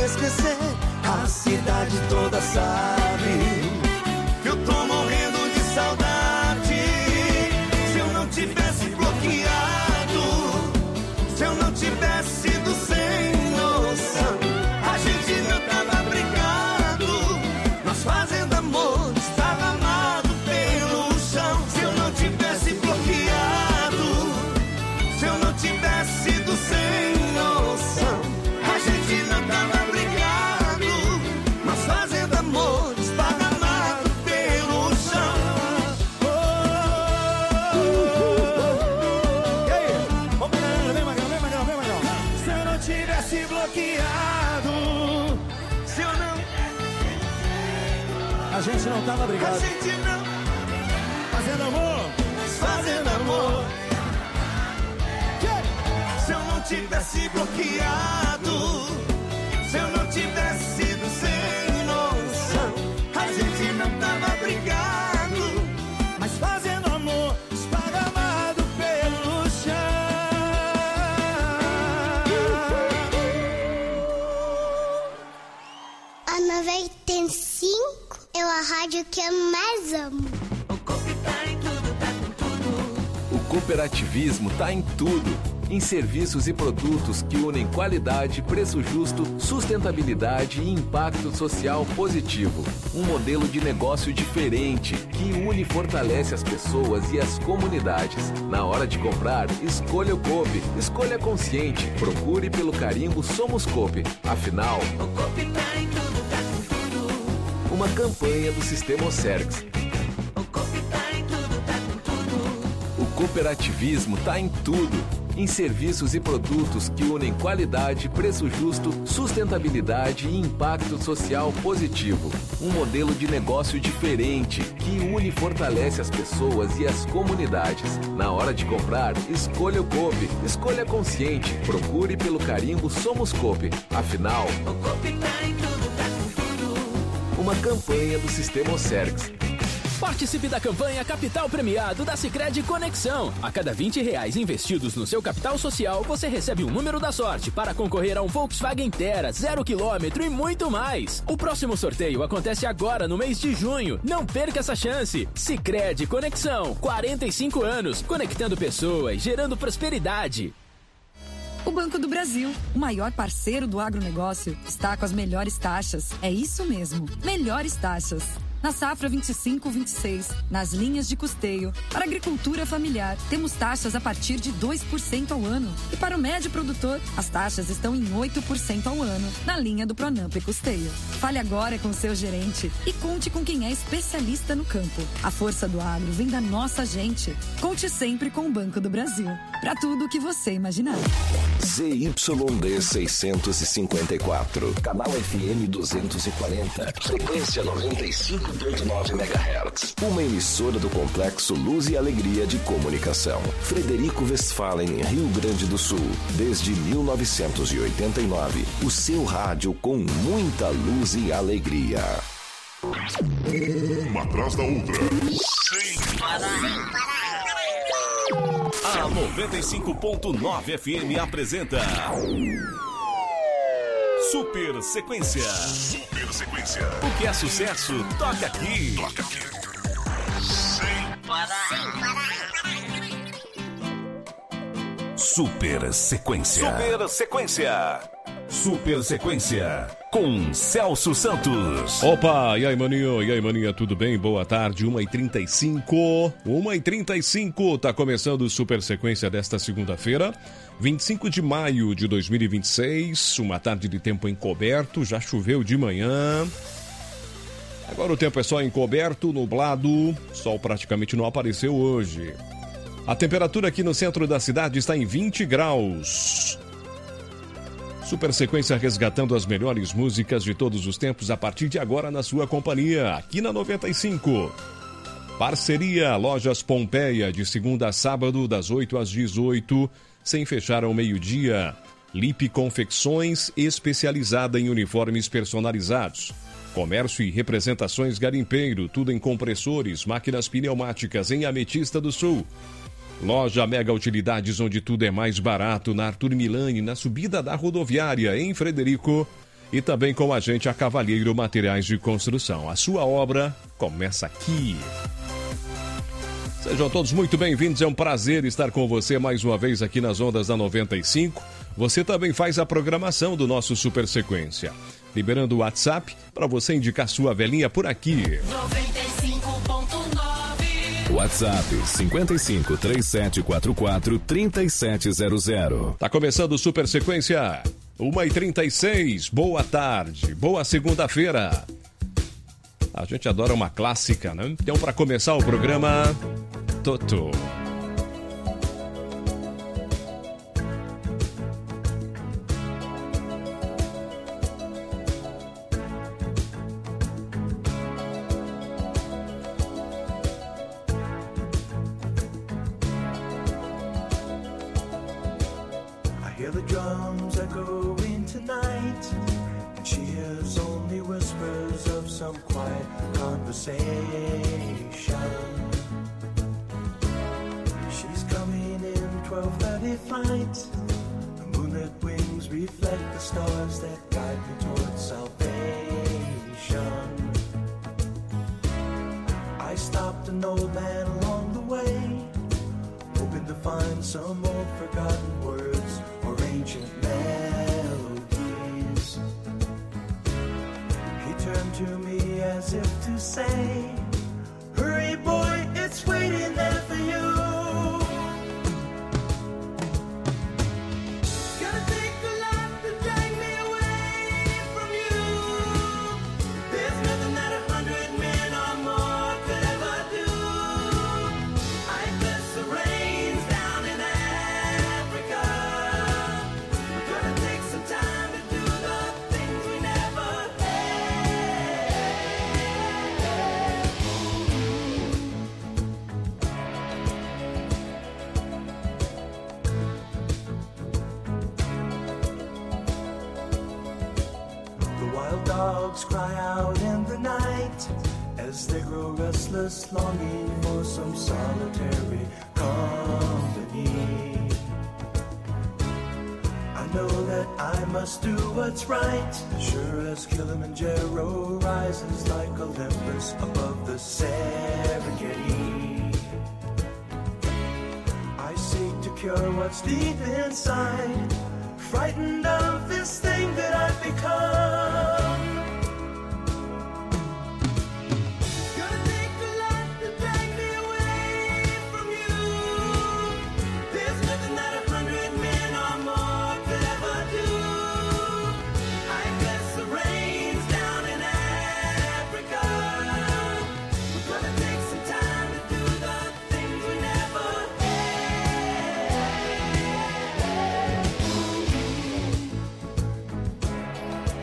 esquecer. A cidade toda sabe que eu tô morrendo de saudade. Se eu não tivesse bloqueado, se eu não tivesse sido sem noção, a gente não tava brigado, nós fazendo amor, desparramado pelo chão. Se eu não tivesse bloqueado, se eu não tivesse sido sem noção, a gente não tava brigado, nós fazendo amor, desparramado pelo chão. E aí? Vamos lá, vem Magrão, vem Magrão, vem Magrão. Se eu não tivesse bloqueado, se eu não... A gente não tava brigado. A gente não... Fazendo amor, fazendo amor. Se eu não tivesse bloqueado, se eu não tivesse sido sem noção, a gente não tava brigado, mas fazendo amor, esparramado pelo chão. A 95 é a rádio que eu mais amo. O Coop tá em tudo, tá com tudo. O cooperativismo tá em tudo. Em serviços e produtos que unem qualidade, preço justo, sustentabilidade e impacto social positivo. Um modelo de negócio diferente que une e fortalece as pessoas e as comunidades. Na hora de comprar, escolha o Coop. Escolha consciente. Procure pelo carimbo Somos Coop. Afinal, O Coop tá em tudo, tá com tudo. uma campanha do Sistema Ocergs. O Coop tá em tudo, tá com tudo. O cooperativismo tá em tudo. Em serviços e produtos que unem qualidade, preço justo, sustentabilidade e impacto social positivo. Um modelo de negócio diferente que une e fortalece as pessoas e as comunidades. Na hora de comprar, escolha o Coop. Escolha consciente. Procure pelo carimbo Somos Coop. Afinal, O Coop tá em tudo, tá com tudo. uma campanha do Sistema Ocergs. Participe da campanha Capital Premiado da Sicredi Conexão. A cada R$20 investidos no seu capital social, você recebe um número da sorte para concorrer a um Volkswagen Terra 0 km e muito mais. O próximo sorteio acontece agora no mês de junho. Não perca essa chance. Sicredi Conexão, 45 anos, conectando pessoas, gerando prosperidade. O Banco do Brasil, o maior parceiro do agronegócio, está com as melhores taxas. É isso mesmo, melhores taxas. Na safra 25-26, nas linhas de custeio, para a agricultura familiar, temos taxas a partir de 2% ao ano. E para o médio produtor, as taxas estão em 8% ao ano, na linha do Pronamp e Custeio. Fale agora com o seu gerente e conte com quem é especialista no campo. A força do agro vem da nossa gente. Conte sempre com o Banco do Brasil. Para tudo o que você imaginar. ZYD 654, canal FM 240, frequência 95.9 MHz. Uma emissora do Complexo Luz e Alegria de Comunicação. Frederico Westphalen, Rio Grande do Sul. Desde 1989, o seu rádio com muita luz e alegria. Uma atrás da outra. Sem parar. A 95.9 FM apresenta Super Sequência. Super Sequência. O que é sucesso, toca aqui. Toca aqui. Sem parar. Super Sequência. Super Sequência. Super Sequência. Com Celso Santos. Opa, e aí maninha, tudo bem? Boa tarde, 1h35. 1h35, tá começando o Super Sequência desta segunda-feira, 25 de maio de 2026, uma tarde de tempo encoberto, já choveu de manhã. Agora o tempo é só encoberto, nublado, sol praticamente não apareceu hoje. A temperatura aqui no centro da cidade está em 20 graus. Super Sequência resgatando as melhores músicas de todos os tempos a partir de agora na sua companhia, aqui na 95. Parceria Lojas Pompeia, de segunda a sábado, das 8 às 18, sem fechar ao meio-dia. Lipe Confecções, especializada em uniformes personalizados. Comércio e representações Garimpeiro, tudo em compressores, máquinas pneumáticas em Ametista do Sul. Loja Mega Utilidades, onde tudo é mais barato, na Arthur Milani, na subida da rodoviária, em Frederico. e também com a gente a Cavalheiro Materiais de Construção. A sua obra começa aqui. Sejam todos muito bem-vindos, é um prazer estar com você mais uma vez aqui nas ondas da 95. Você também faz a programação do nosso Super Sequência, liberando o WhatsApp para você indicar sua velhinha por aqui. 95.9 WhatsApp 55 3744 3700. Tá começando o Super Sequência, 1h36, boa tarde, boa segunda-feira. A gente adora uma clássica, né? Então, para começar o programa, Toto. I hear the drums echoing tonight, and she hears only whispers of some quiet conversation. She's coming in 12:30 flight. The moonlit wings reflect the stars that guide me towards salvation. I stopped an old man along the way, hoping to find some old forgotten words or ancient melodies. He turned to me as if to say, hurry boy, it's waiting there for you. Gotta take a lot to drag me away from you. There's nothing that 100 men or more could ever do. I bless the rains down in Africa. We're gonna take some time to do the things we never The wild dogs cry out in the night as they grow restless, longing for some solitary company. I know that I must do what's right, sure as Kilimanjaro rises like Olympus above the Serengeti. I seek to cure what's deep inside, frightened of this thing that I've become. Gonna take a lot to drag me away from you. There's nothing that 100 men or more could ever do. I bless the rains down in Africa. We're gonna take some time to do the things we never had.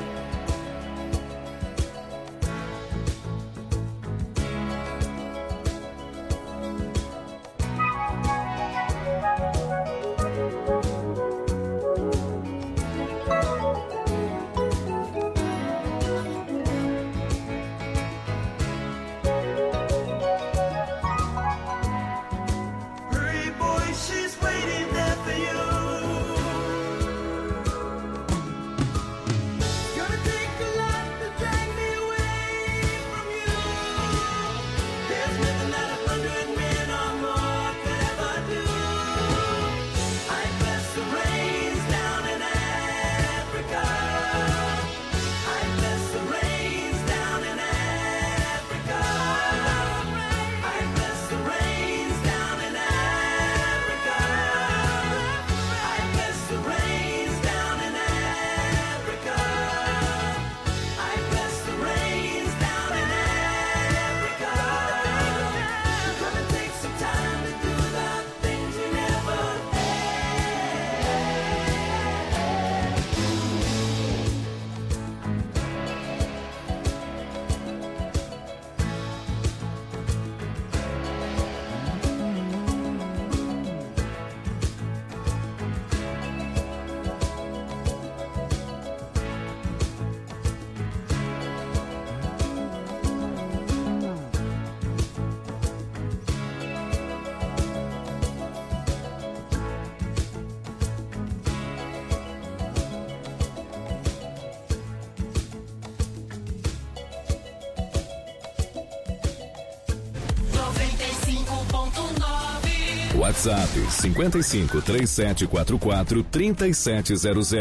WhatsApp 55 3744 3700.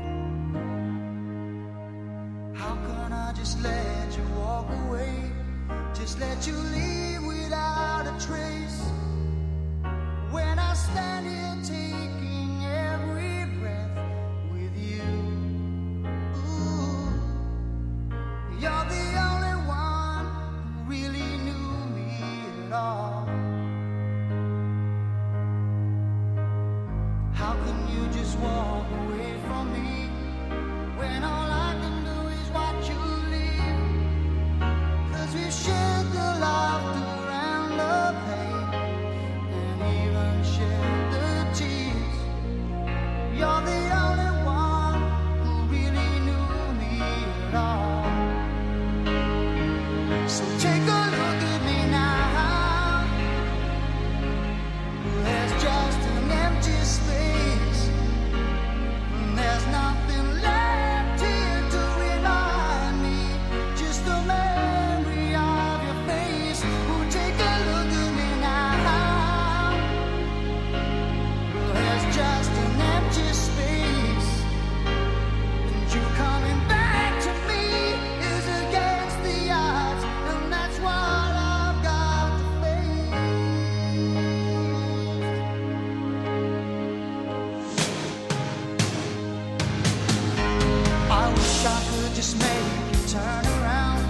How can I just let you walk away? Just let you leave without a trace. When I stand here taking every breath with you. Ooh, you're the only one who really knew me at all. How can you just walk away from me when all I can do is watch you leave? 'Cause we shared the laughter and the pain, and even shared the tears. You're the only one who really knew me at all. So take a look at me now. There's just an empty space. There's nothing left here to remind me. Just the memory of your face. Oh, take a look at me now. There's just an empty space. And you coming back to me is against the odds. And that's what I've got to face. I wish I could just make you turn around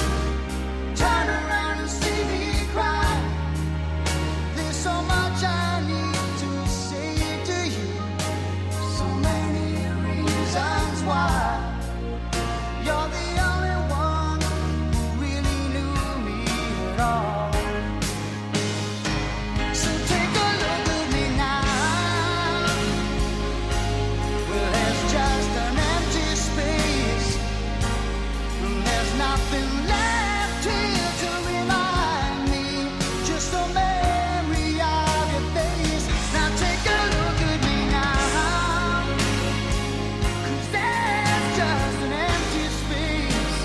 and see me cry. There's so much I need to say to you, so many reasons why. You're the only one who really knew me at all. So take a look at me now. Well, there's just an empty space. There's nothing left here to remind me. Just a memory of your face. Now take a look at me now. 'Cause there's just an empty space.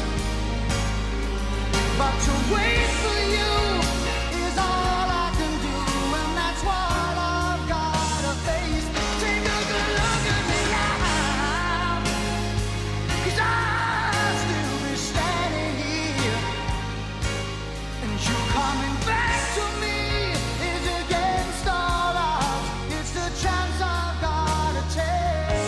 But to wait for you is all I can do. And that's what I've got to face. Take a good look at me now. 'Cause I'll still be standing here. And you coming back to me is against all odds. It's the chance I've got to take.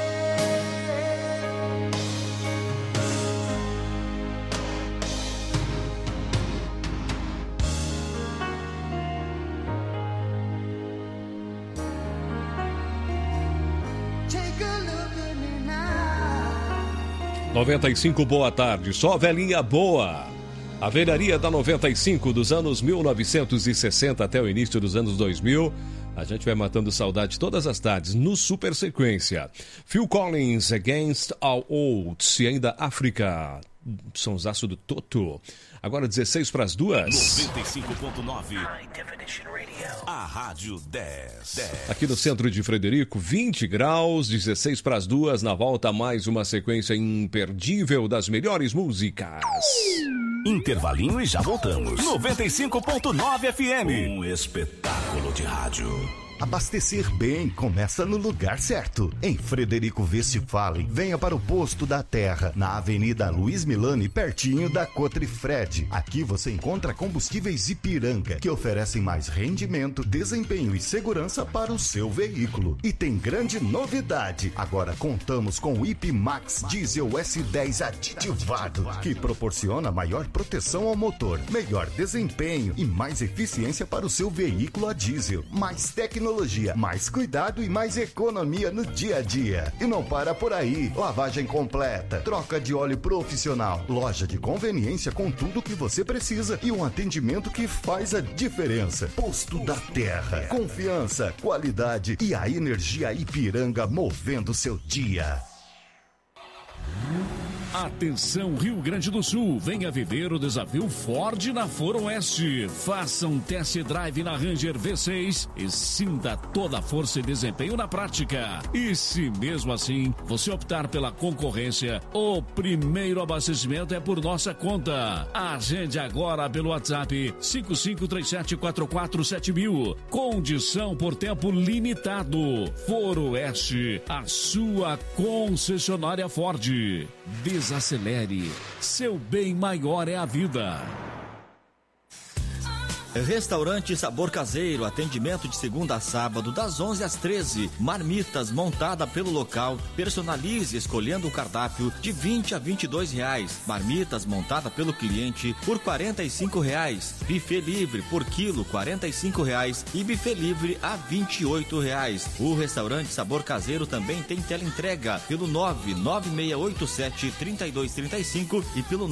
Take a look at me now. 95, boa tarde. Só velhinha boa. A velharia da 95 dos anos 1960 até o início dos anos 2000. A gente vai matando saudade todas as tardes no Super Sequência. Phil Collins, Against All Odds. E ainda África, sonsaço do Toto. Agora 16 para as 2. 95.9. A Rádio 10. Aqui no centro de Frederico, 20 graus, 16 para as 2. Na volta, mais uma sequência imperdível das melhores músicas. Intervalinho e já voltamos. 95.9 FM. Um espetáculo de rádio. Abastecer bem começa no lugar certo. Em Frederico Westphalen, venha para o Posto da Terra, na Avenida Luiz Milani, pertinho da Cotrifred. Aqui você encontra combustíveis Ipiranga, que oferecem mais rendimento, desempenho e segurança para o seu veículo. E tem grande novidade. Agora contamos com o IP Max Diesel S10 aditivado, que proporciona maior proteção ao motor, melhor desempenho e mais eficiência para o seu veículo a diesel. Mais tecnologia, mais cuidado e mais economia no dia a dia. E não para por aí. Lavagem completa, troca de óleo profissional, loja de conveniência com tudo que você precisa e um atendimento que faz a diferença. Posto da Terra. Confiança, qualidade e a energia Ipiranga movendo seu dia. Atenção Rio Grande do Sul, venha viver o desafio Ford na Foro Oeste. Faça um test drive na Ranger V6 e sinta toda a força e desempenho na prática. E se mesmo assim você optar pela concorrência, o primeiro abastecimento é por nossa conta. Agende agora pelo WhatsApp 5537447000. Condição por tempo limitado. Foro Oeste, a sua concessionária Ford. Desacelere. Seu bem maior é a vida. Restaurante Sabor Caseiro, atendimento de segunda a sábado, das 11 às 13. Marmitas montada pelo local, personalize escolhendo o cardápio de R$20 a R$22. Marmitas montada pelo cliente por R$45. Buffet livre por quilo R$45 e buffet livre a R$28. O restaurante Sabor Caseiro também tem teleentrega pelo 99687-3235 e pelo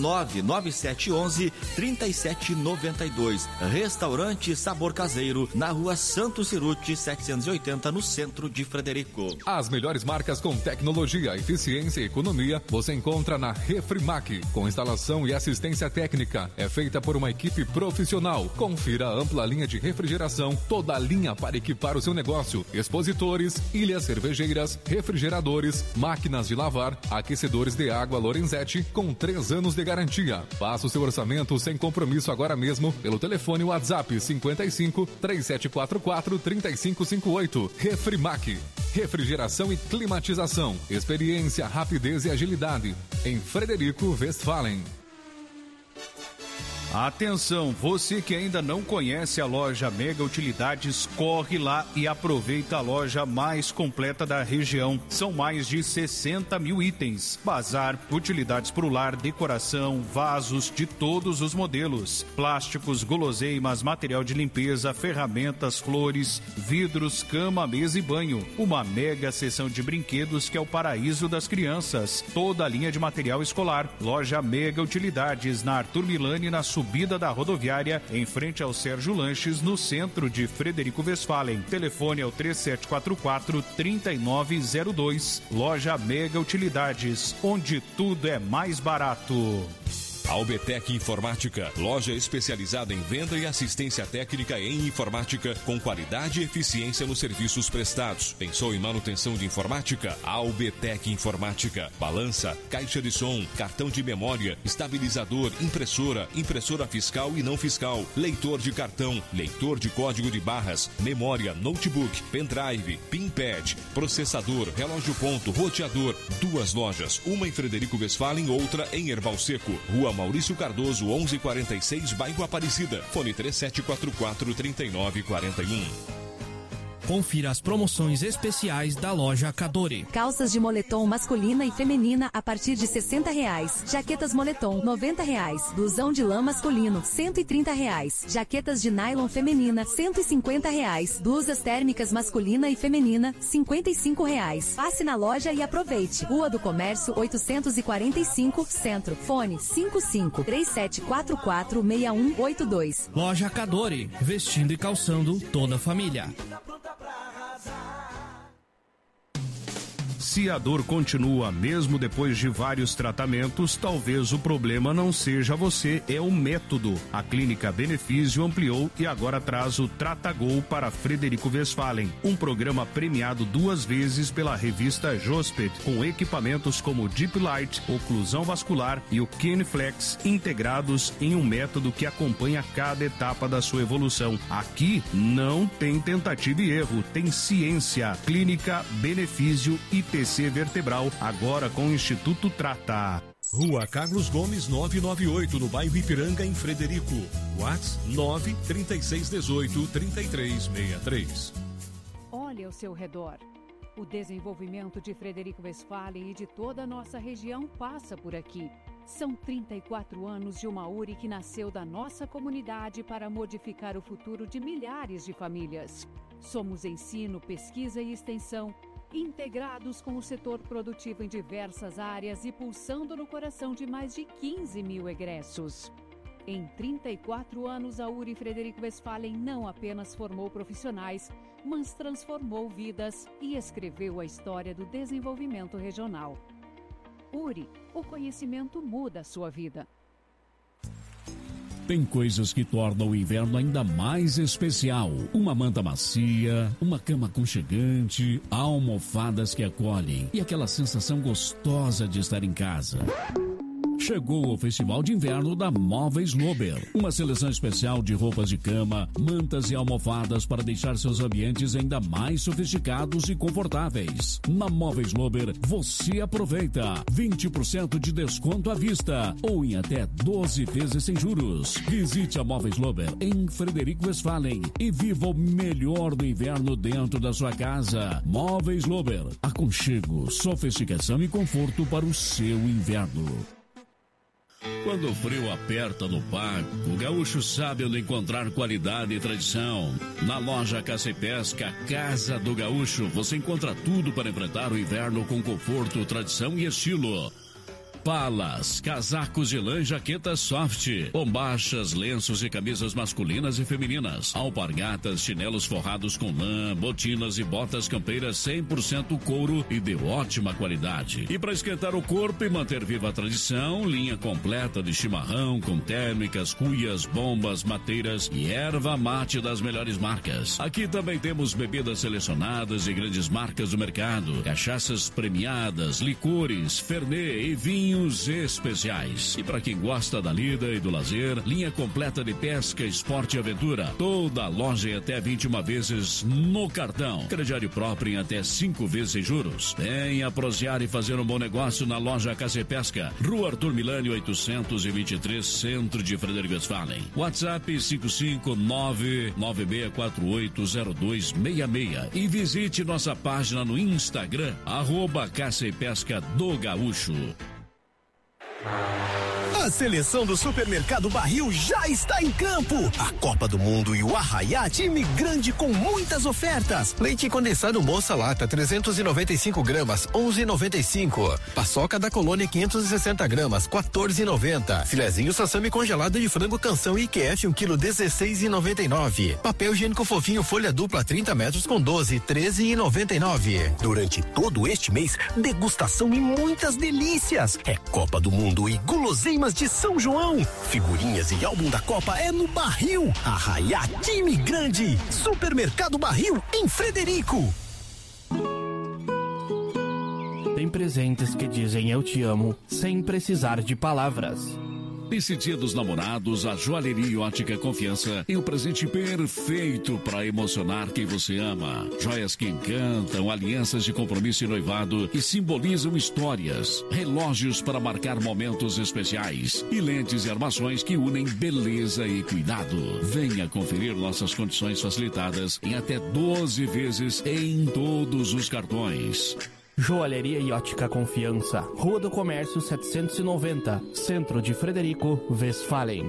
99711-3792. Restaurante Sabor Caseiro, na rua Santo Ciruti, 780, no centro de Frederico. As melhores marcas com tecnologia, eficiência e economia você encontra na Refrimac. Com instalação e assistência técnica, é feita por uma equipe profissional. Confira a ampla linha de refrigeração, toda a linha para equipar o seu negócio. Expositores, ilhas cervejeiras, refrigeradores, máquinas de lavar, aquecedores de água Lorenzetti com 3 anos de garantia. Faça o seu orçamento sem compromisso agora mesmo pelo telefone WhatsApp 55 3744 3558. Refrimac. Refrigeração e climatização. Experiência, rapidez e agilidade. Em Frederico Westphalen. Atenção, você que ainda não conhece a loja Mega Utilidades, corre lá e aproveita a loja mais completa da região. São mais de 60 mil itens. Bazar, utilidades para o lar, decoração, vasos de todos os modelos. Plásticos, guloseimas, material de limpeza, ferramentas, flores, vidros, cama, mesa e banho. Uma mega seção de brinquedos que é o paraíso das crianças. Toda a linha de material escolar. Loja Mega Utilidades, na Arthur Milani, na subida da rodoviária, em frente ao Sérgio Lanches, no centro de Frederico Westphalen. Telefone é o 3744-3902. Loja Mega Utilidades, onde tudo é mais barato. Albetec Informática, loja especializada em venda e assistência técnica em informática, com qualidade e eficiência nos serviços prestados. Pensou em manutenção de informática? Albetec Informática. Balança, caixa de som, cartão de memória, estabilizador, impressora, impressora fiscal e não fiscal, leitor de cartão, leitor de código de barras, memória, notebook, pendrive, pinpad, processador, relógio ponto, roteador. 2 lojas, uma em Frederico Westphalen, outra em Erval Seco. Rua Maurício Cardoso, 1146, bairro Aparecida. Fone 3744-3941. Confira as promoções especiais da loja Cadore. Calças de moletom masculina e feminina a partir de R$60. Jaquetas moletom, R$90. Blusão de lã masculino, R$130. Jaquetas de nylon feminina, R$150. Blusas térmicas masculina e feminina, R$55. Passe na loja e aproveite. Rua do Comércio, 845, Centro. Fone 55-3744-6182. Loja Cadore, vestindo e calçando toda a família. Se a dor continua mesmo depois de vários tratamentos, talvez o problema não seja você, é o método. A Clínica Benefício ampliou e agora traz o Tratagol para Frederico Westphalen, um programa premiado 2 vezes pela revista Josped, com equipamentos como Deep Light, oclusão vascular e o Kineflex, integrados em um método que acompanha cada etapa da sua evolução. Aqui não tem tentativa e erro, tem ciência. Clínica Benefício ITC Vertebral, agora com o Instituto Trata. Rua Carlos Gomes 998, no bairro Ipiranga, em Frederico. WhatsApp 93618-3363. Olhe ao seu redor. O desenvolvimento de Frederico Westphalen e de toda a nossa região passa por aqui. São 34 anos de uma URI que nasceu da nossa comunidade para modificar o futuro de milhares de famílias. Somos ensino, pesquisa e extensão, integrados com o setor produtivo em diversas áreas e pulsando no coração de mais de 15 mil egressos. Em 34 anos, a URI Frederico Westphalen não apenas formou profissionais, mas transformou vidas e escreveu a história do desenvolvimento regional. Procure, o conhecimento muda a sua vida. Tem coisas que tornam o inverno ainda mais especial. Uma manta macia, uma cama aconchegante, almofadas que acolhem e aquela sensação gostosa de estar em casa. Chegou o Festival de Inverno da Móveis Lober. Uma seleção especial de roupas de cama, mantas e almofadas para deixar seus ambientes ainda mais sofisticados e confortáveis. Na Móveis Lober, você aproveita 20% de desconto à vista ou em até 12 vezes sem juros. Visite a Móveis Lober em Frederico Westphalen e viva o melhor do inverno dentro da sua casa. Móveis Lober. Aconchego, sofisticação e conforto para o seu inverno. Quando o frio aperta no pago, o gaúcho sabe onde encontrar qualidade e tradição. Na loja Caça e Pesca, Casa do Gaúcho, você encontra tudo para enfrentar o inverno com conforto, tradição e estilo. Palas, casacos de lã e jaquetas soft, bombachas, lenços e camisas masculinas e femininas, alpargatas, chinelos forrados com lã, botinas e botas campeiras 100% couro e de ótima qualidade. E para esquentar o corpo e manter viva a tradição, linha completa de chimarrão com térmicas, cuias, bombas, mateiras e erva mate das melhores marcas. Aqui também temos bebidas selecionadas e grandes marcas do mercado, cachaças premiadas, licores, fernet e vinho especiais. E para quem gosta da lida e do lazer, linha completa de pesca, esporte e aventura. Toda a loja em até 21 vezes no cartão. Crediário próprio em até 5 vezes sem juros. Venha prosear e fazer um bom negócio na loja Caça e Pesca. Rua Arthur Milani 823, centro de Frederico Westphalen. WhatsApp 55996480266. E visite nossa página no Instagram, @Caça e Pesca do Gaúcho. A seleção do Supermercado Barril já está em campo. A Copa do Mundo e o Arraiá, time grande com muitas ofertas. Leite condensado Moça Lata 395 gramas, 11,95. Paçoca da Colônia 560 gramas, 14,90. Filezinho Sassami congelado de frango Canção IQF 1 kg, 16,99. Papel higiênico fofinho folha dupla 30 metros com 12, 13,99. Durante todo este mês, degustação e muitas delícias. É Copa do Mundo e guloseimas de São João. Figurinhas e álbum da Copa é no Barril. Arraiá, time grande. Supermercado Barril em Frederico. Tem presentes que dizem eu te amo sem precisar de palavras. Nesse Dia dos Namorados, a Joalheria e Ótica Confiança tem o presente perfeito para emocionar quem você ama. Joias que encantam, alianças de compromisso e noivado que simbolizam histórias, relógios para marcar momentos especiais e lentes e armações que unem beleza e cuidado. Venha conferir nossas condições facilitadas em até 12 vezes em todos os cartões. Joalheria e Ótica Confiança, Rua do Comércio 790, Centro de Frederico Westphalen.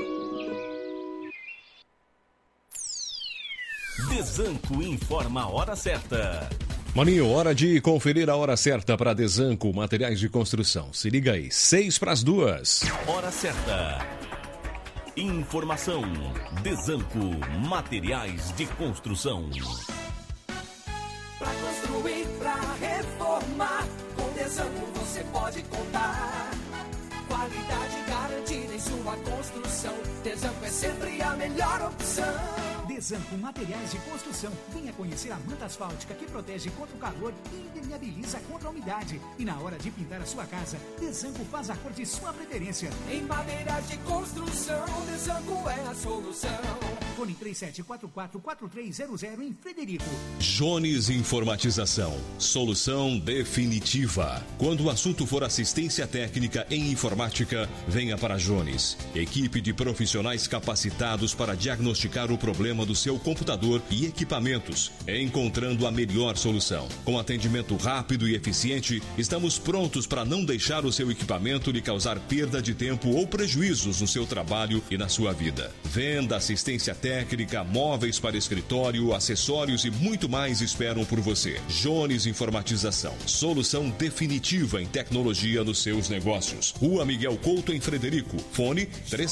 Desanco informa a hora certa. Maninho, hora de conferir a hora certa para Desanco Materiais de Construção. Se liga aí, 6:02. Hora certa. Informação. Desanco Materiais de Construção. Pra construir, pra reformar, com Desanco você pode contar. Qualidade garantida em sua construção. Desanco é sempre a melhor opção. Desanco Materiais de Construção. Venha conhecer a manta asfáltica que protege contra o calor e impermeabiliza contra a umidade. E na hora de pintar a sua casa, Desanco faz a cor de sua preferência. Em madeiras de construção, Desanco é a solução. Fone 3744-4300 em Frederico. Jones Informatização. Solução definitiva. Quando o assunto for assistência técnica em informática, venha para Jones. Equipe de profissionais capacitados para diagnosticar o problema do seu computador e equipamentos, encontrando a melhor solução. Com atendimento rápido e eficiente, estamos prontos para não deixar o seu equipamento lhe causar perda de tempo ou prejuízos no seu trabalho e na sua vida. Venda, assistência técnica, móveis para escritório, acessórios e muito mais esperam por você. Jones Informatização. Solução definitiva em tecnologia nos seus negócios. Rua Miguel Couto, em Frederico. Fone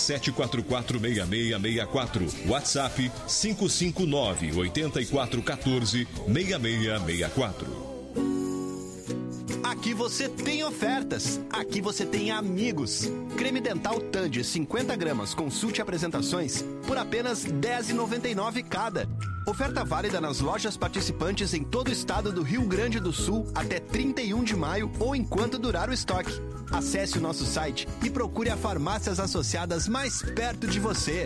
3744-6664. WhatsApp 559-8414-6664. Aqui você tem ofertas. Aqui você tem amigos. Creme dental Tandy 50 gramas, consulte apresentações por apenas R$10,99 cada. Oferta válida nas lojas participantes em todo o estado do Rio Grande do Sul até 31 de maio ou enquanto durar o estoque. Acesse o nosso site e procure a farmácias associadas mais perto de você.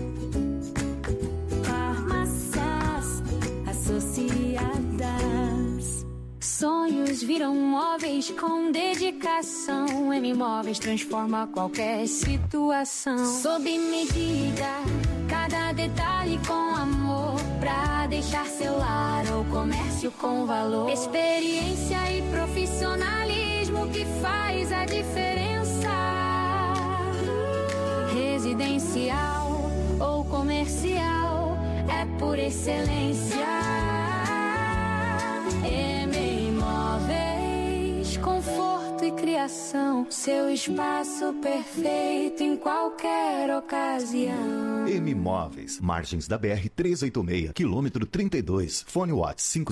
Farmácias associadas. Sonhos viram móveis com dedicação. M-Móveis transforma qualquer situação. Sob medida, cada detalhe com amor, pra deixar seu lar ou comércio com valor. Experiência e profissionalismo que faz a diferença. Residencial ou comercial, é por excelência. M-Móveis, conforto e criação, seu espaço perfeito em qualquer ocasião. M-Móveis, margens da BR 386, quilômetro 32, fone WhatsApp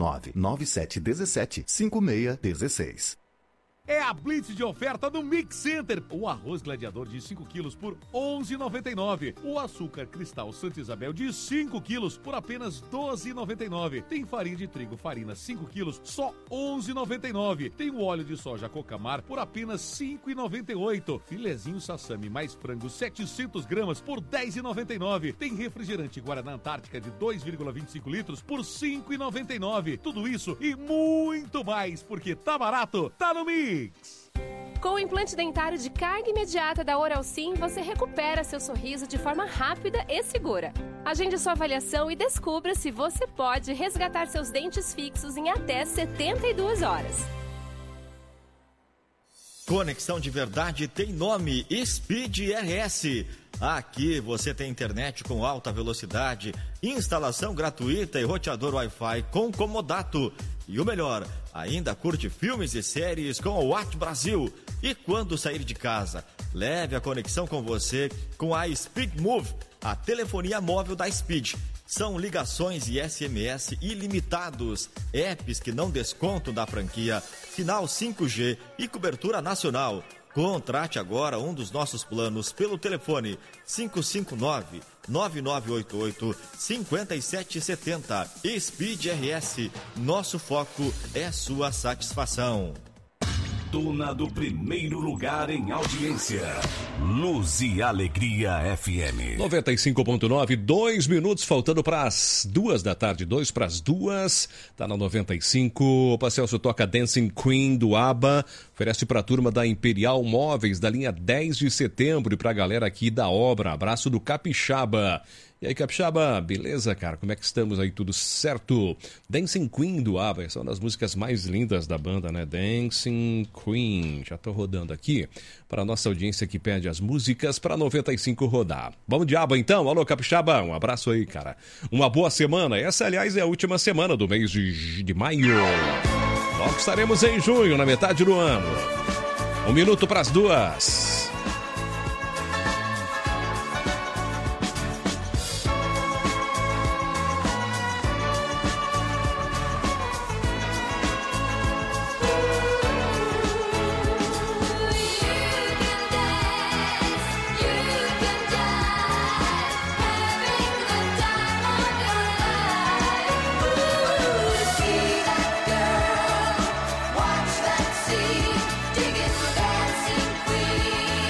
559-9717-5616. É a Blitz de oferta do Mix Center. O arroz gladiador de 5 quilos por R$11,99. O açúcar cristal Santa Isabel de 5 quilos por apenas R$12,99. Tem farinha de trigo Farina 5 quilos, só R$11,99. Tem o óleo de soja Cocamar por apenas R$5,98. Filezinho Sassami mais frango 700 gramas por R$10,99. Tem refrigerante Guaraná Antártica de 2,25 litros por R$5,99. Tudo isso e muito mais, porque tá barato, tá no Mix. Com o implante dentário de carga imediata da Oral Sim, você recupera seu sorriso de forma rápida e segura. Agende sua avaliação e descubra se você pode resgatar seus dentes fixos em até 72 horas. Conexão de verdade tem nome: Speed RS. Aqui você tem internet com alta velocidade, instalação gratuita e roteador Wi-Fi com comodato. E o melhor, ainda curte filmes e séries com o Watt Brasil. E quando sair de casa, leve a conexão com você com a Speed Move, a telefonia móvel da Speed. São ligações e SMS ilimitados, apps que não descontam da franquia, sinal 5G e cobertura nacional. Contrate agora um dos nossos planos pelo telefone 559-9988-5770. Speed RS, nosso foco é sua satisfação. Dona do primeiro lugar em audiência. Luz e Alegria FM. 95.9, 2 minutos faltando para as 2 da tarde, 2 para as 2. Tá na 95. O Celso toca Dancing Queen do ABBA. Oferece para a turma da Imperial Móveis, da linha 10 de setembro. E para a galera aqui da obra. Abraço do Capixaba. E aí, Capixaba, beleza, cara? Como é que estamos aí? Tudo certo? Dancing Queen do ABBA, essa é uma das músicas mais lindas da banda, né? Dancing Queen. Já tô rodando aqui para a nossa audiência que pede as músicas para 95 rodar. Vamos de ABBA então? Alô, Capixaba, um abraço aí, cara. Uma boa semana. Essa, aliás, é a última semana do mês de maio. Logo estaremos em junho, na metade do ano. 1 minuto para as 2. Watch that sea, digging for dancing queen.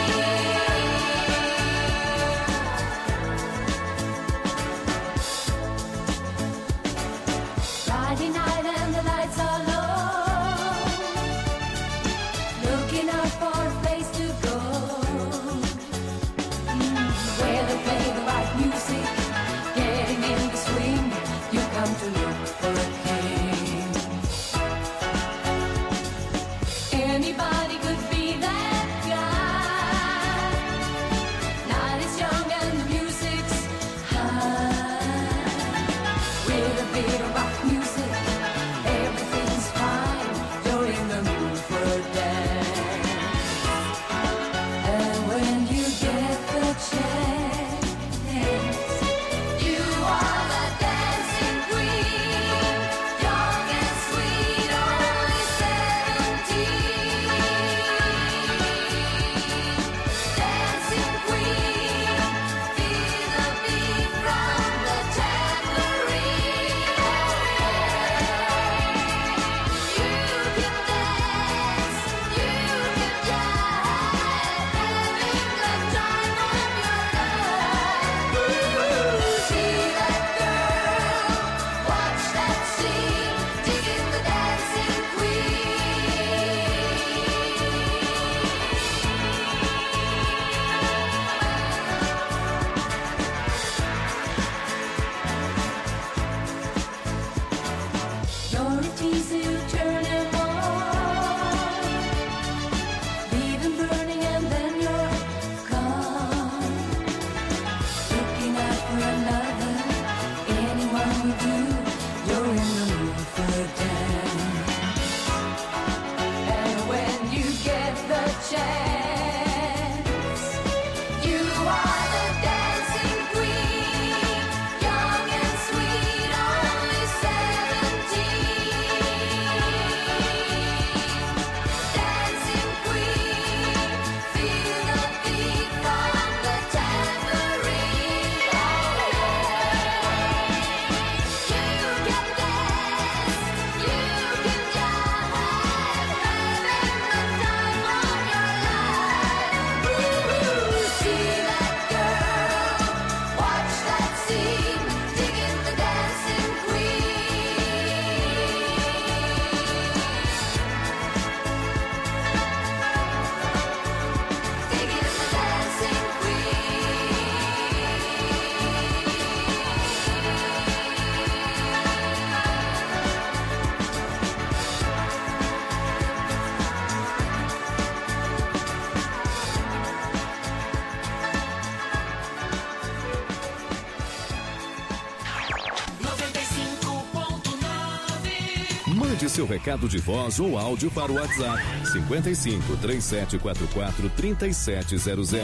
Mande seu recado de voz ou áudio para o WhatsApp 55 3744 3700.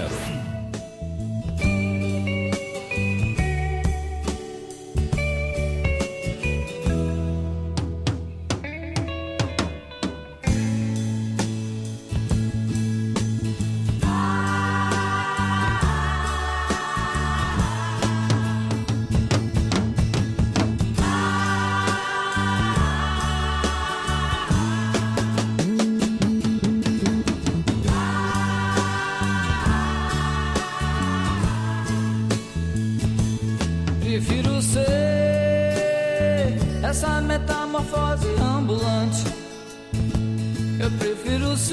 Prefiro ser essa metamorfose ambulante. Eu prefiro ser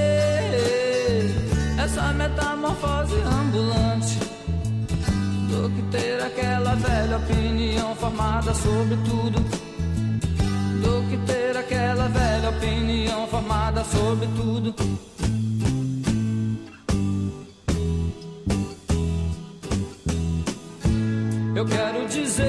essa metamorfose ambulante do que ter aquela velha opinião formada sobre tudo. Do que ter aquela velha opinião formada sobre tudo. Eu quero dizer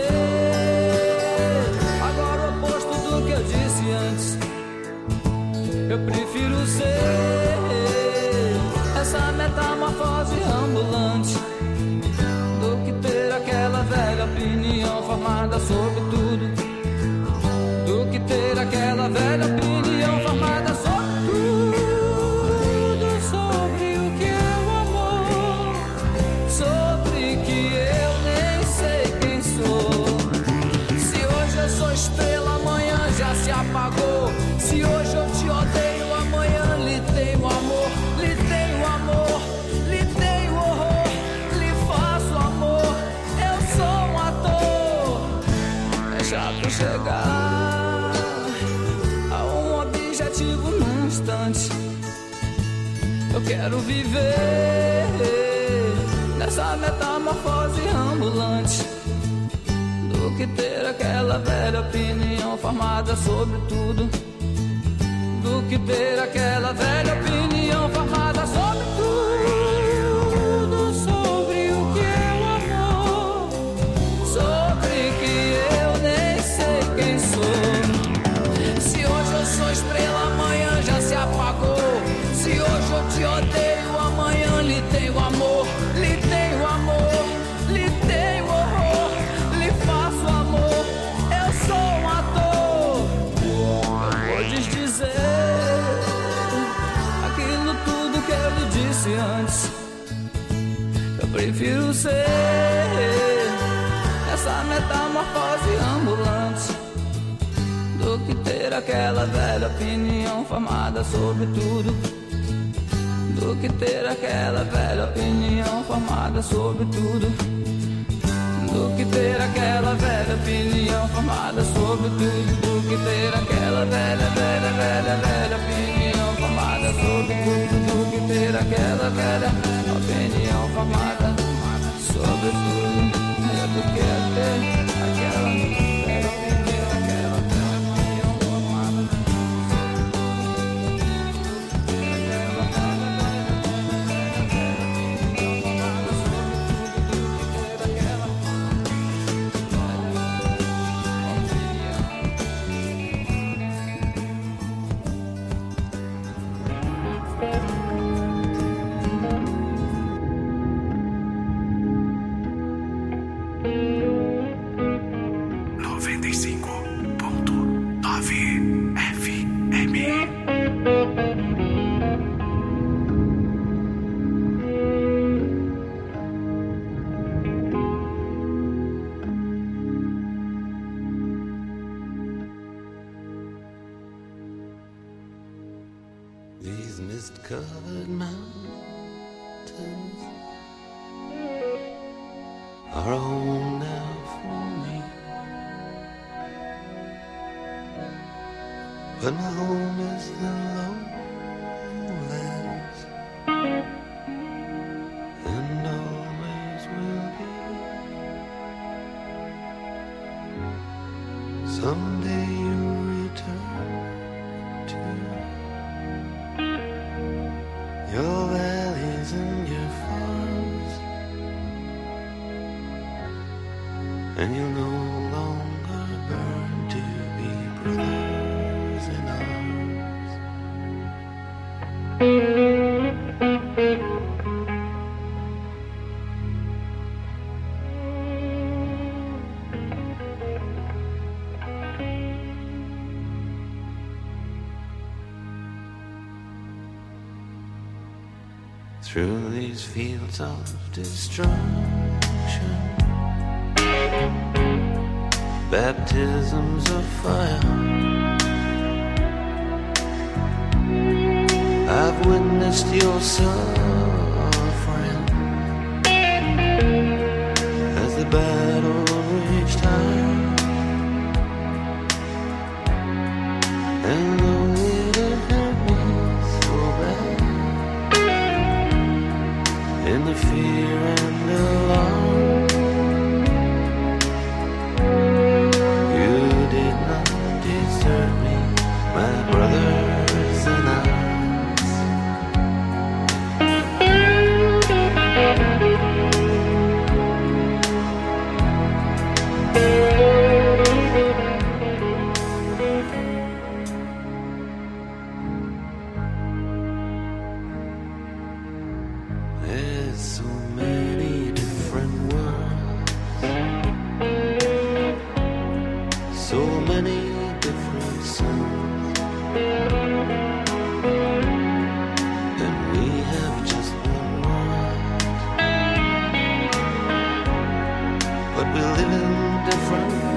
agora o oposto do que eu disse antes. Eu prefiro ser essa metamorfose ambulante do que ter aquela velha opinião formada sobre tudo. Do que ter aquela velha opinião formada sobre tudo. Sobre o que é o amor, sobre que eu nem sei quem sou. Se hoje eu sou estrela, amanhã já se apagou. Se hoje eu te odeio, amanhã lhe tenho amor. Lhe tenho amor, lhe tenho horror. Lhe faço amor, eu sou um ator. É chato chegar a um objetivo num instante. Eu quero viver nessa metamorfose ambulante do que ter aquela velha opinião formada sobre tudo. Do que ter aquela velha opinião formada sobre tudo. Sobre o que é o amor, sobre que eu nem sei quem sou. Se hoje eu sou estrela, amanhã já se apagou. Se hoje eu te odeio, amanhã lhe tenho amor. Lhe tenho amor, lhe tenho horror. Lhe faço amor, eu sou um ator. Podes dizer aquilo tudo que eu lhe disse antes. Eu prefiro ser essa metamorfose ambulante do que ter aquela velha opinião formada sobre tudo. Do que ter aquela velha opinião formada sobre tudo. Do que ter aquela velha opinião formada sobre tudo. Do que ter aquela velha opinião formada sobre tudo. Do que ter aquela velha opinião formada sobre tudo. Do que ter aquela velha opinião, aquela velha opinião formada These mist-covered mountains are a home now for me, but my home is the lowlands, and always will be. Someday you'll return to your valleys and your farms, and you'll no longer burn to be brothers through these fields of destruction. Baptisms of fire. I've witnessed your suffering as the battle raged high. And though it didn't hurt me so bad, in the fear and alarm, you did not desert me, my brothers and I. There's so many different worlds, so many different suns, and we have just one world, but we live in different ones.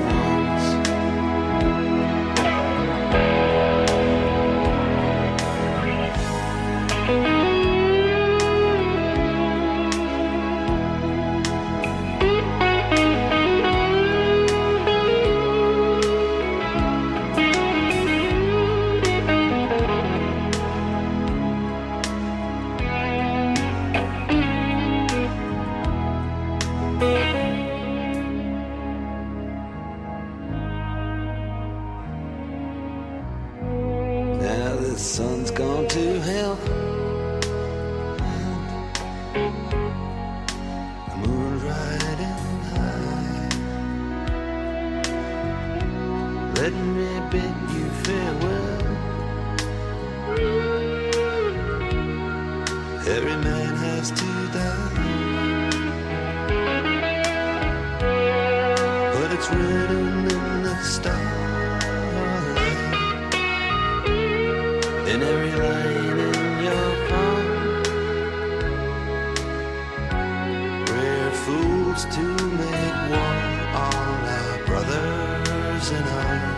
Now the sun's gone to hell, the moon's riding high. Let me bid you farewell. Every man has to die, but it's written in the stars. In every line in your palm, we're fools to make war on our brothers in arms.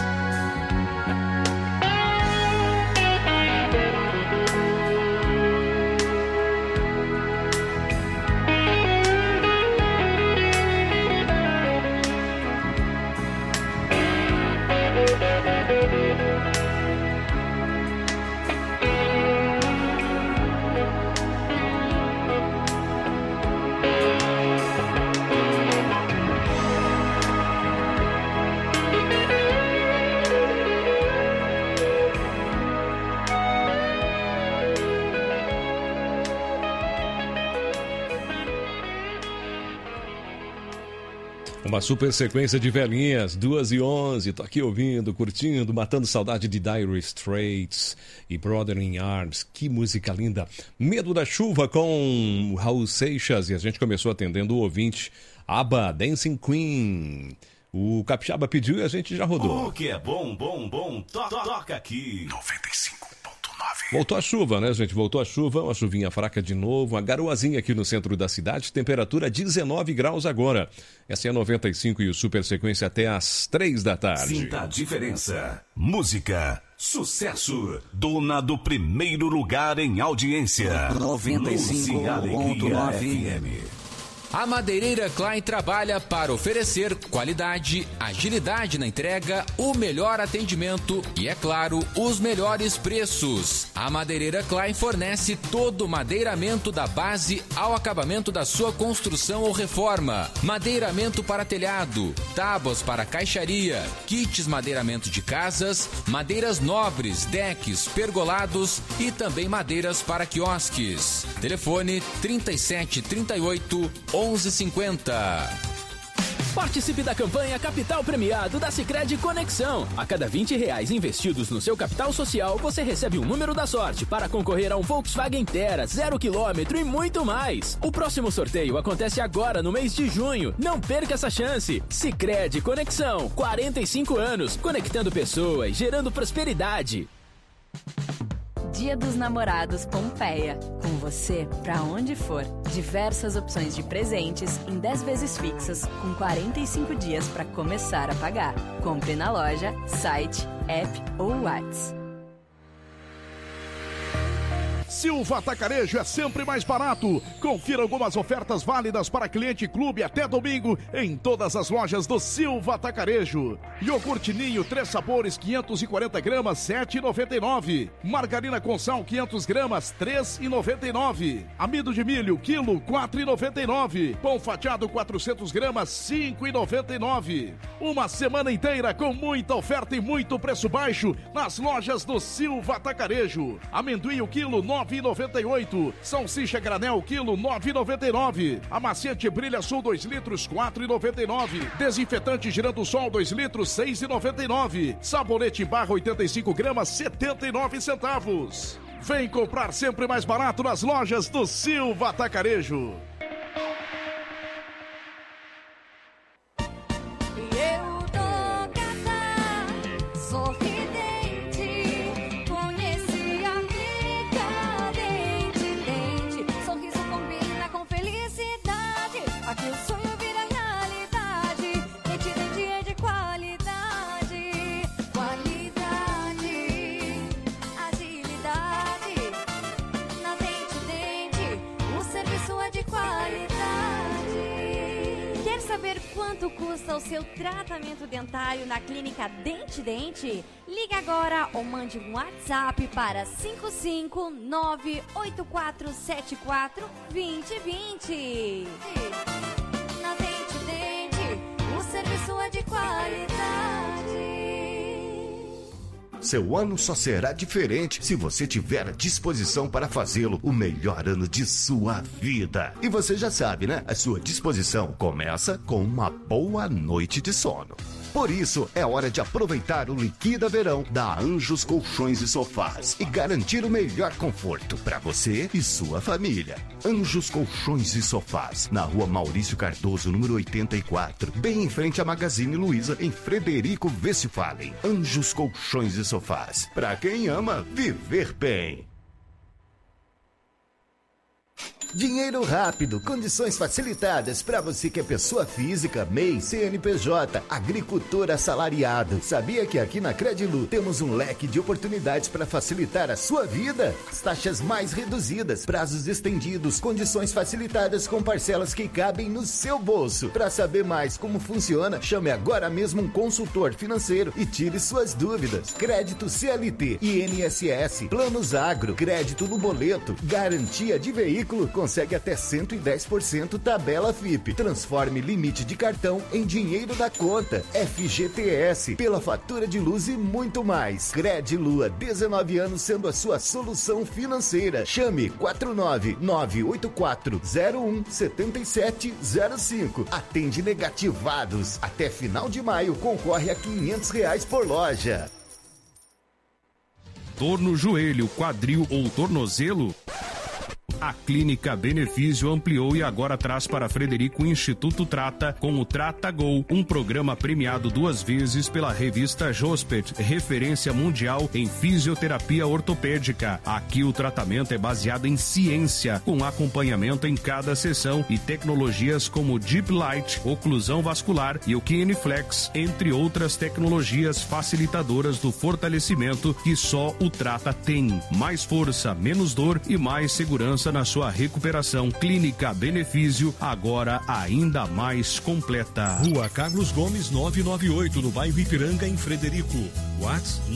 Uma super sequência de velhinhas, 2h11, tô aqui ouvindo, curtindo, matando saudade de Dire Straits e Brother in Arms. Que música linda. Medo da Chuva com Raul Seixas, e a gente começou atendendo o ouvinte ABBA, Dancing Queen. O Capixaba pediu e a gente já rodou. O que é bom, toca aqui. 95.9. Voltou a chuva, né, gente? Voltou a chuva, uma chuvinha fraca de novo, uma garoazinha aqui no centro da cidade, temperatura 19 graus agora. Essa é a 95 e o Super Sequência até às 3 da tarde. Sinta a diferença. Música, sucesso, dona do primeiro lugar em audiência. 95.9 FM. A Madeireira Klein trabalha para oferecer qualidade, agilidade na entrega, o melhor atendimento e, é claro, os melhores preços. A Madeireira Klein fornece todo o madeiramento da base ao acabamento da sua construção ou reforma. Madeiramento para telhado, tábuas para caixaria, kits madeiramento de casas, madeiras nobres, decks, pergolados e também madeiras para quiosques. Telefone 3738 1150. Participe da campanha Capital Premiado da Sicredi Conexão. A cada R$20 investidos no seu capital social, você recebe um número da sorte para concorrer a um Volkswagen Tera 0 km e muito mais. O próximo sorteio acontece agora no mês de junho. Não perca essa chance. Sicredi Conexão, 45 anos, conectando pessoas, gerando prosperidade. Dia dos Namorados Pompeia. Com você, pra onde for. Diversas opções de presentes em 10 vezes fixas, com 45 dias para começar a pagar. Compre na loja, site, app ou WhatsApp. Silva Atacarejo é sempre mais barato. Confira algumas ofertas válidas para cliente clube até domingo em todas as lojas do Silva Atacarejo. Iogurte Ninho 3 sabores 540 gramas 7,99. Margarina com sal 500 gramas 3,99. Amido de milho quilo 4,99. Pão fatiado 400 gramas 5,99. Uma semana inteira com muita oferta e muito preço baixo nas lojas do Silva Atacarejo. Amendoim o quilo 9,98. Salsicha granel quilo 9,99. Amaciante Brilha Sul 2 litros 4,99. Desinfetante Girando Sol 2 litros 6,99. Sabonete Barra 85 gramas 79 centavos. Vem comprar sempre mais barato nas lojas do Silva Atacarejo. Quanto custa o seu tratamento dentário na clínica Dente Dente? Ligue agora ou mande um WhatsApp para 55984742020. Na Dente Dente, o serviço é de qualidade. Seu ano só será diferente se você tiver a disposição para fazê-lo o melhor ano de sua vida. E você já sabe, né? A sua disposição começa com uma boa noite de sono. Por isso, é hora de aproveitar o Liquida Verão da Anjos Colchões e Sofás e garantir o melhor conforto para você e sua família. Anjos Colchões e Sofás, na rua Maurício Cardoso, número 84, bem em frente à Magazine Luiza, em Frederico Westphalen. Anjos Colchões e Sofás, para quem ama viver bem. Dinheiro rápido, condições facilitadas para você que é pessoa física, MEI, CNPJ, agricultor assalariado. Sabia que aqui na Credilu temos um leque de oportunidades para facilitar a sua vida? As taxas mais reduzidas, prazos estendidos, condições facilitadas com parcelas que cabem no seu bolso. Para saber mais como funciona, chame agora mesmo um consultor financeiro e tire suas dúvidas. Crédito CLT, INSS, Planos Agro, crédito no boleto, garantia de veículo, consegue até 110% tabela FIP. Transforme limite de cartão em dinheiro da conta. FGTS, pela fatura de luz e muito mais. Credilua, 19 anos sendo a sua solução financeira. Chame 49984017705. Atende negativados. Até final de maio concorre a R$500 por loja. Dor no joelho, quadril ou tornozelo? A Clínica Benefício ampliou e agora traz para Frederico o Instituto Trata com o Trata Go, um programa premiado 2 vezes pela revista Jospet, referência mundial em fisioterapia ortopédica. Aqui o tratamento é baseado em ciência, com acompanhamento em cada sessão e tecnologias como Deep Light, oclusão vascular e o Kineflex, entre outras tecnologias facilitadoras do fortalecimento que só o Trata tem. Mais força, menos dor e mais segurança na sua recuperação. Clínica Benefício, agora ainda mais completa. Rua Carlos Gomes 998, no bairro Ipiranga, em Frederico. WhatsApp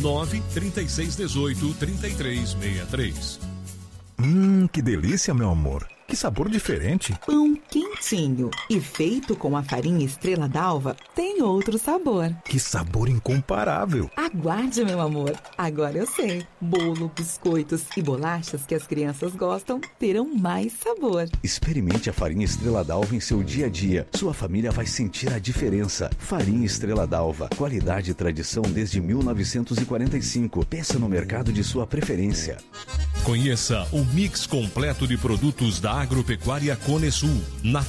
93618-3363. Que delícia, meu amor. Que sabor diferente. Pão quentinho e feito com a farinha Estrela d'Alva tem outro sabor. Que sabor incomparável. Aguarde, meu amor. Agora eu sei. Bolo, biscoitos e bolachas que as crianças gostam terão mais sabor. Experimente a farinha Estrela d'Alva em seu dia a dia. Sua família vai sentir a diferença. Farinha Estrela d'Alva. Qualidade e tradição desde 1945. Peça no mercado de sua preferência. Conheça o mix completo de produtos da Agropecuária Cone Sul. Na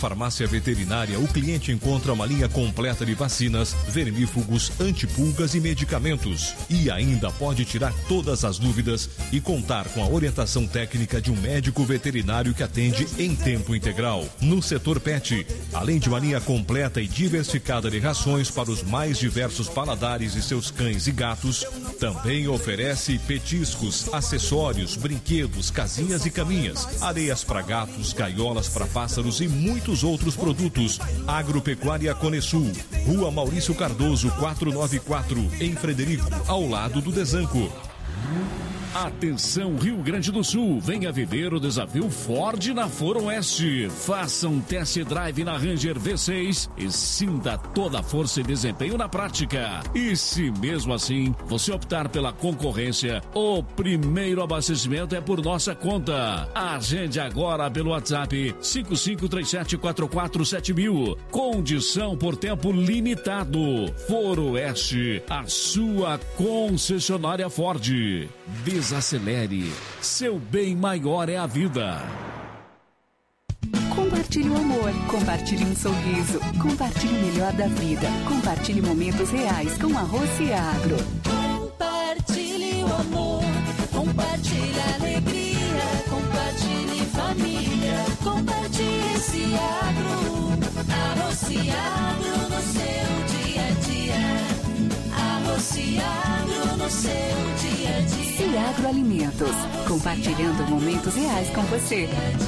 farmácia veterinária, o cliente encontra uma linha completa de vacinas, vermífugos, antipulgas e medicamentos. E ainda pode tirar todas as dúvidas e contar com a orientação técnica de um médico veterinário que atende em tempo integral. No setor pet, além de uma linha completa e diversificada de rações para os mais diversos paladares de seus cães e gatos, também oferece petiscos, acessórios, brinquedos, casinhas e caminhas, areias para gatos, gaiolas para pássaros e muitos outros produtos. Agropecuária Conesul, Rua Maurício Cardoso 494, em Frederico, ao lado do Desanco. Atenção Rio Grande do Sul, venha viver o desafio Ford na Foro Oeste. Faça um test drive na Ranger V6 e sinta toda a força e desempenho na prática. E se mesmo assim você optar pela concorrência, o primeiro abastecimento é por nossa conta. Agende agora pelo WhatsApp 5537447000. Condição por tempo limitado. Foro Oeste, a sua concessionária Ford. Desacelere. Seu bem maior é a vida. Compartilhe o amor, compartilhe um sorriso, compartilhe o melhor da vida, compartilhe momentos reais com a Rossi Agro. Compartilhe o amor, compartilhe a alegria, compartilhe família, compartilhe esse agro, a Rossi Agro no seu dia a dia, a Rossi Agro no seu dia a dia. Ciagro Alimentos, compartilhando momentos reais com você.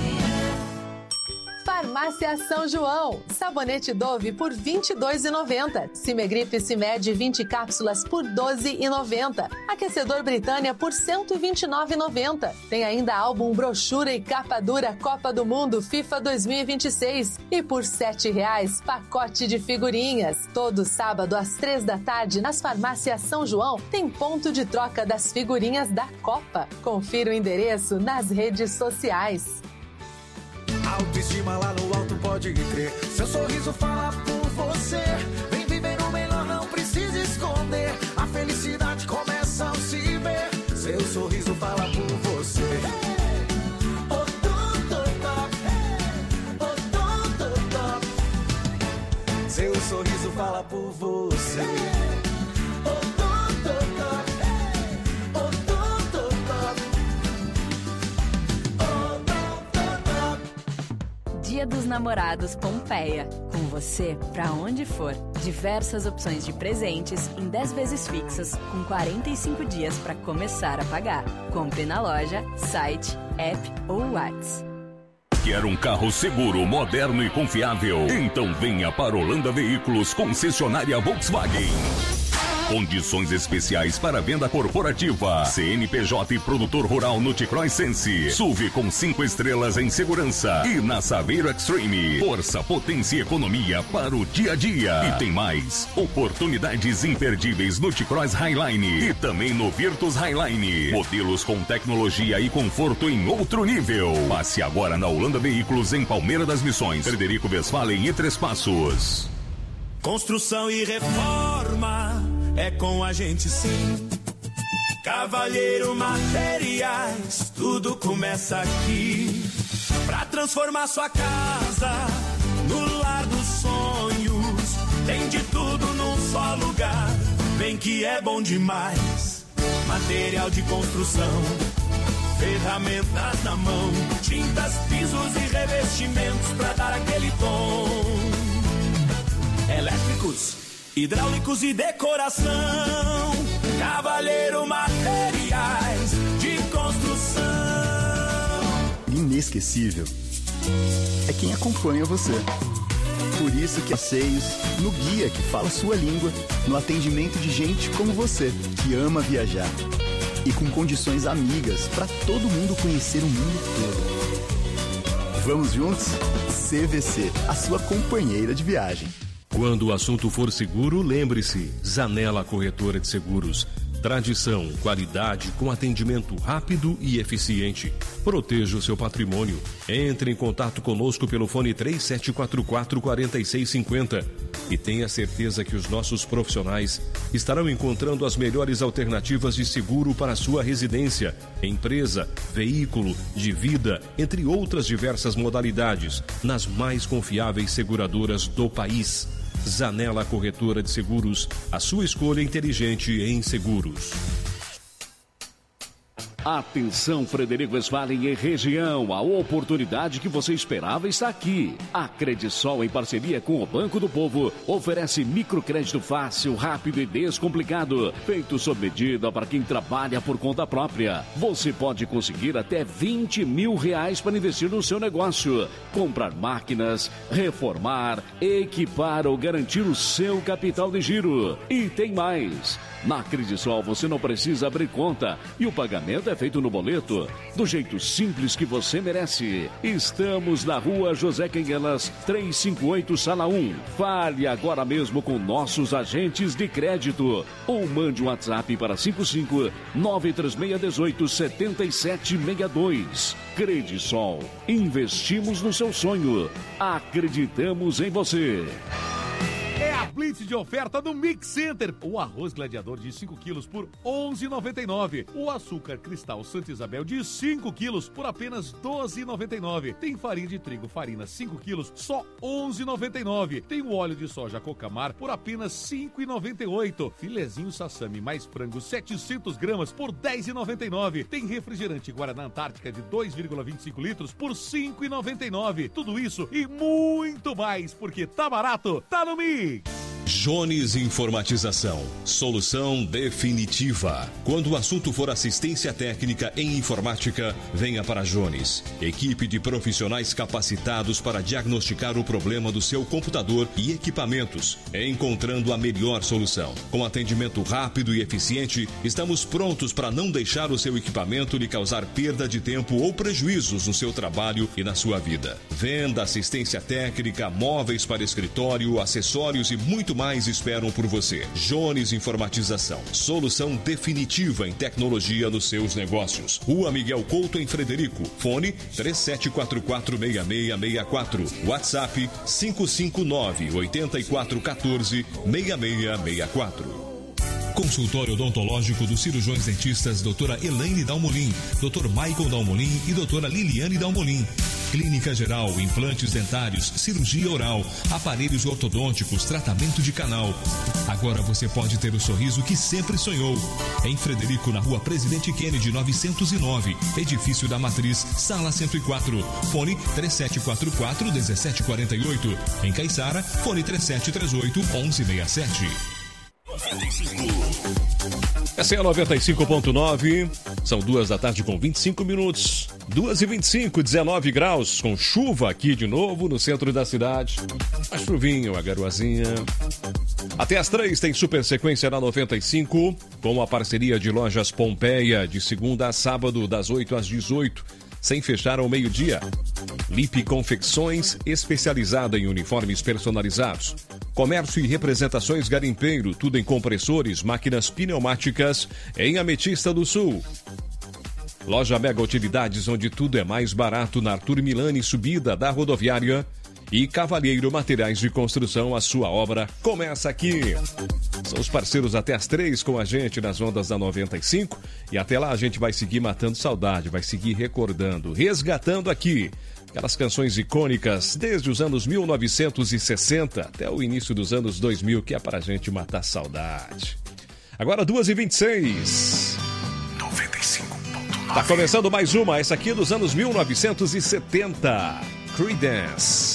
Farmácia São João, sabonete Dove por R$ 22,90. Cimegripe Cimed 20 cápsulas por R$ 12,90. Aquecedor Britânia por R$ 129,90. Tem ainda álbum, brochura e capa dura Copa do Mundo FIFA 2026. E por R$ 7,00, pacote de figurinhas. Todo sábado às 15h nas farmácias São João tem ponto de troca das figurinhas da Copa. Confira o endereço nas redes sociais. Autoestima lá no alto, pode crer. Seu sorriso fala por você. Vem viver o melhor, não precisa esconder. A felicidade começa ao se ver. Seu sorriso fala por você. Seu sorriso fala por você. Dia dos Namorados Pompeia. Com você pra onde for. Diversas opções de presentes em 10 vezes fixas, com 45 dias para começar a pagar. Compre na loja, site, app ou WhatsApp. Quer um carro seguro, moderno e confiável? Então venha para Holanda Veículos, concessionária Volkswagen. Condições especiais para venda corporativa. CNPJ e produtor rural no T-Cross Sense. SUV com 5 estrelas em segurança. E na Saveiro Extreme. Força, potência e economia para o dia a dia. E tem mais. Oportunidades imperdíveis no T-Cross Highline. E também no Virtus Highline. Modelos com tecnologia e conforto em outro nível. Passe agora na Holanda Veículos em Palmeira das Missões. Frederico Westphalen e Três Passos. Construção e reforma é com a gente sim. Cavalheiro Materiais, tudo começa aqui. Pra transformar sua casa no lar dos sonhos. Tem de tudo num só lugar. Vem que é bom demais. Material de construção, ferramentas na mão, tintas, pisos e revestimentos pra dar aquele tom. Elétricos, hidráulicos e decoração. Cavalheiro Materiais de Construção. Inesquecível é quem acompanha você. Por isso que passeios, no guia que fala sua língua, no atendimento de gente como você, que ama viajar. E com condições amigas para todo mundo conhecer o mundo todo. Vamos juntos? CVC, a sua companheira de viagem. Quando o assunto for seguro, lembre-se, Zanela Corretora de Seguros. Tradição, qualidade com atendimento rápido e eficiente. Proteja o seu patrimônio. Entre em contato conosco pelo fone 3744-4650 e tenha certeza que os nossos profissionais estarão encontrando as melhores alternativas de seguro para a sua residência, empresa, veículo, de vida, entre outras diversas modalidades, nas mais confiáveis seguradoras do país. Zanella Corretora de Seguros, a sua escolha inteligente em seguros. Atenção, Frederico Westphalen e região, a oportunidade que você esperava está aqui. A Credisol, em parceria com o Banco do Povo, oferece microcrédito fácil, rápido e descomplicado, feito sob medida para quem trabalha por conta própria. Você pode conseguir até R$20 mil para investir no seu negócio, comprar máquinas, reformar, equipar ou garantir o seu capital de giro. E tem mais! Na Credisol você não precisa abrir conta e o pagamento é feito no boleto, do jeito simples que você merece. Estamos na Rua José Quenguelas, 358, Sala 1. Fale agora mesmo com nossos agentes de crédito ou mande um WhatsApp para 55-93618-7762. Credisol. Investimos no seu sonho. Acreditamos em você. É a Blitz de oferta do Mix Center. O arroz gladiador de 5 quilos por R$ 11,99. O açúcar cristal Santa Isabel de 5 quilos por apenas R$ 12,99. Tem farinha de trigo farina 5 quilos, só R$ 11,99. Tem o óleo de soja Cocamar por apenas R$ 5,98. Filezinho Sassami mais frango 700 gramas por R$ 10,99. Tem refrigerante Guaraná Antártica de 2,25 litros por R$ 5,99. Tudo isso e muito mais, porque tá barato, tá no Mix. Jones Informatização, solução definitiva. Quando o assunto for assistência técnica em informática, venha para Jones. Equipe de profissionais capacitados para diagnosticar o problema do seu computador e equipamentos, encontrando a melhor solução. Com atendimento rápido e eficiente, estamos prontos para não deixar o seu equipamento lhe causar perda de tempo ou prejuízos no seu trabalho e na sua vida. Venda, assistência técnica, móveis para escritório, acessórios e muito mais esperam por você. Jones Informatização, solução definitiva em tecnologia nos seus negócios. Rua Miguel Couto, em Frederico. Fone 3744-6664. WhatsApp 559-8414-6664. Consultório odontológico dos cirurgiões dentistas doutora Elaine Dalmolin, doutor Michael Dalmolin e doutora Liliane Dalmolin. Clínica geral, implantes dentários, cirurgia oral, aparelhos ortodônticos, tratamento de canal. Agora você pode ter o sorriso que sempre sonhou. Em Frederico, na Rua Presidente Kennedy 909, Edifício da Matriz, Sala 104. Fone 3744-1748. Em Caiçara, fone 3738-1167. Essa é a 95.9, são 2 da tarde com 25 minutos, 2h25, 19 graus, com chuva aqui de novo no centro da cidade, uma chuvinha, uma garoazinha. Até às 3 tem super sequência na 95, com a parceria de Lojas Pompeia, de segunda a sábado, das 8 às 18, sem fechar ao meio-dia. Lipe Confecções, especializada em uniformes personalizados. Comércio e representações garimpeiro, tudo em compressores, máquinas pneumáticas, em Ametista do Sul. Loja Mega Utilidades, onde tudo é mais barato, na Arthur Milani, subida da rodoviária. E Cavalheiro Materiais de Construção, a sua obra começa aqui. São os parceiros até às 3 com a gente nas ondas da 95. E até lá a gente vai seguir matando saudade, vai seguir recordando, resgatando aqui aquelas canções icônicas desde os anos 1960 até o início dos anos 2000, que é para a gente matar saudade. Agora 2h26. 95.9. Tá começando mais uma, essa aqui é dos anos 1970. Creedence.